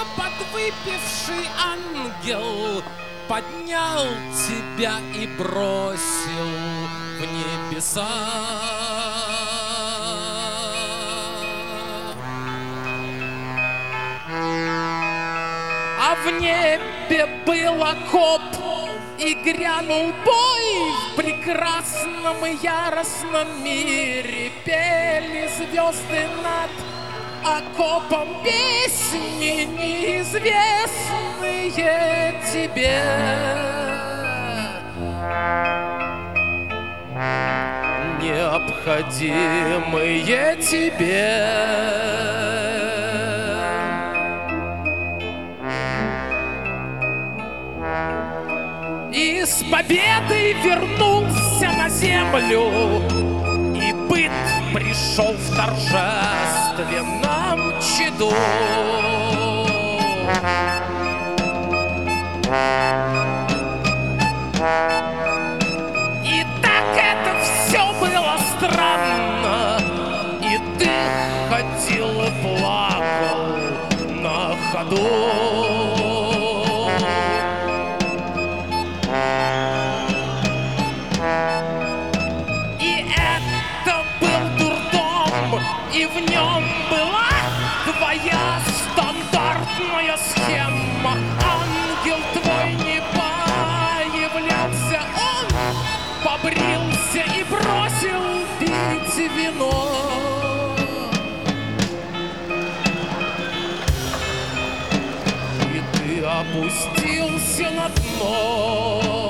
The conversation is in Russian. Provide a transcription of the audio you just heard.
подвыпивший ангел поднял тебя и бросил в небеса. А в небе был окоп, и грянул бой. В прекрасном и яростном мире пели звезды над окопом песни, неизвестные тебе. Необходимые тебе. И с победой вернулся на землю, и быт пришел в торжественном чаду. И так это все было странно, и ты ходил и плакал на ходу. И в нем была твоя стандартная схема. Ангел твой не появлялся, он побрился и бросил пить вино. И ты опустился на дно.